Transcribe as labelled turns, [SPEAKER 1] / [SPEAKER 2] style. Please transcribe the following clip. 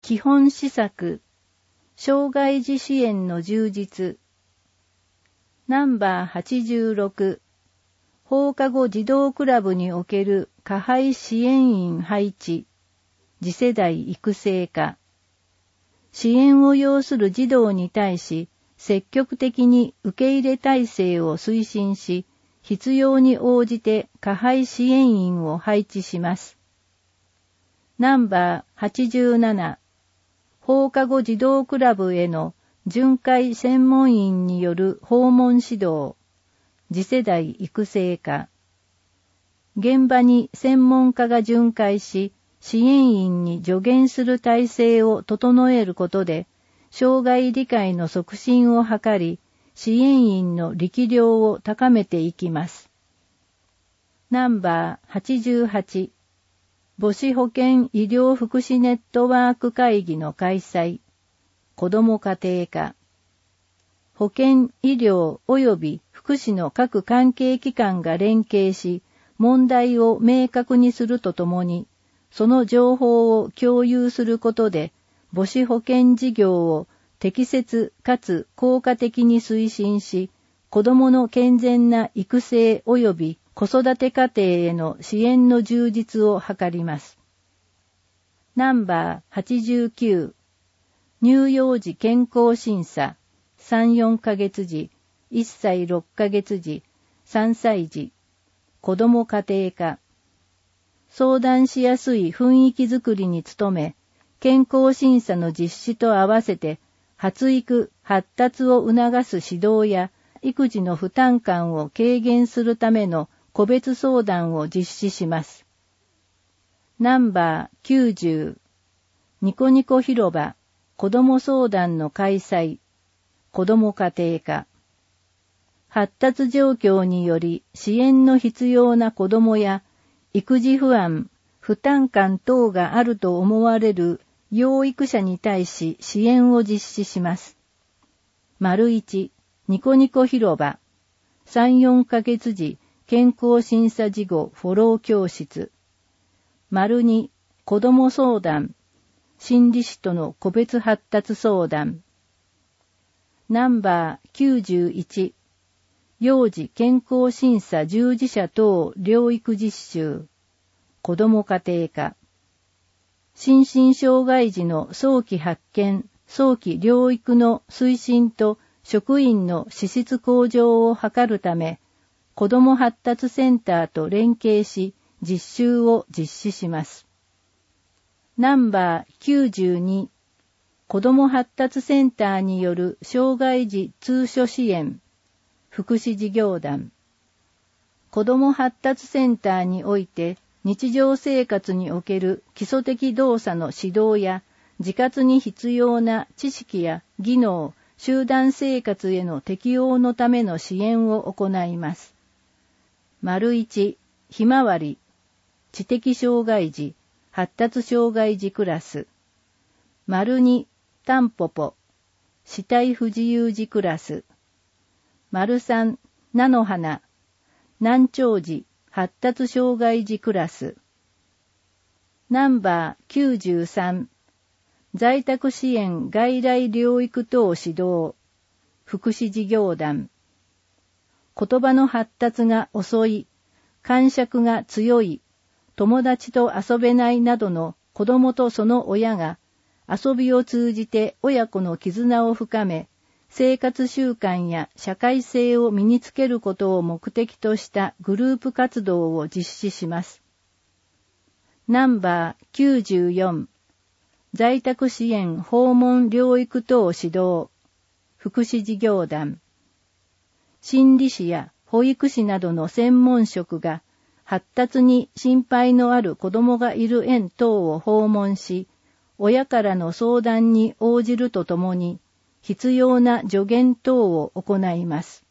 [SPEAKER 1] 基本施策、障害児支援の充実。ナンバー86、放課後児童クラブにおける加配支援員配置、次世代育成化。支援を要する児童に対し、積極的に受け入れ体制を推進し、必要に応じて加配支援員を配置します。ナンバー87、放課後児童クラブへの巡回専門員による訪問指導、次世代育成化。現場に専門家が巡回し、支援員に助言する体制を整えることで、障害理解の促進を図り、支援員の力量を高めていきます。ナンバー88、母子保健医療福祉ネットワーク会議の開催、子ども家庭科。保健、医療及び福祉の各関係機関が連携し、問題を明確にするとともに、その情報を共有することで、母子保健事業を適切かつ効果的に推進し、子どもの健全な育成及び子育て家庭への支援の充実を図ります。ナンバー89、乳幼児健康審査、3、4ヶ月時、1歳6ヶ月時、3歳児、子ども家庭科。相談しやすい雰囲気づくりに努め、健康審査の実施と合わせて、発育、発達を促す指導や、育児の負担感を軽減するための個別相談を実施します。ナンバー90、ニコニコ広場、子ども相談の開催、子ども家庭科。発達状況により支援の必要な子どもや、育児不安、負担感等があると思われる養育者に対し支援を実施します。1、ニコニコ広場、3、4ヶ月時、健康審査事後フォロー教室。2、子ども相談、心理師との個別発達相談。ナンバー91、幼児健康審査従事者等療育実習、子ども家庭科。心身障害児の早期発見、早期療育の推進と職員の資質向上を図るため、子ども発達センターと連携し、実習を実施します。ナンバー92、子ども発達センターによる障害児通所支援、福祉事業団。子ども発達センターにおいて、日常生活における基礎的動作の指導や、自活に必要な知識や技能、集団生活への適応のための支援を行います。1、ひまわり、知的障害児、発達障害児クラス。2、タンポポ、肢体不自由児クラス。3、菜の花、難聴児、発達障害児クラス。ナンバー93、在宅支援外来療育等指導、福祉事業団。言葉の発達が遅い、癇癪が強い、友達と遊べないなどの子どもとその親が、遊びを通じて親子の絆を深め、生活習慣や社会性を身につけることを目的としたグループ活動を実施します。ナンバー94、在宅支援訪問療育等指導、福祉事業団。心理師や保育士などの専門職が、発達に心配のある子どもがいる園等を訪問し、親からの相談に応じるとともに、必要な助言等を行います。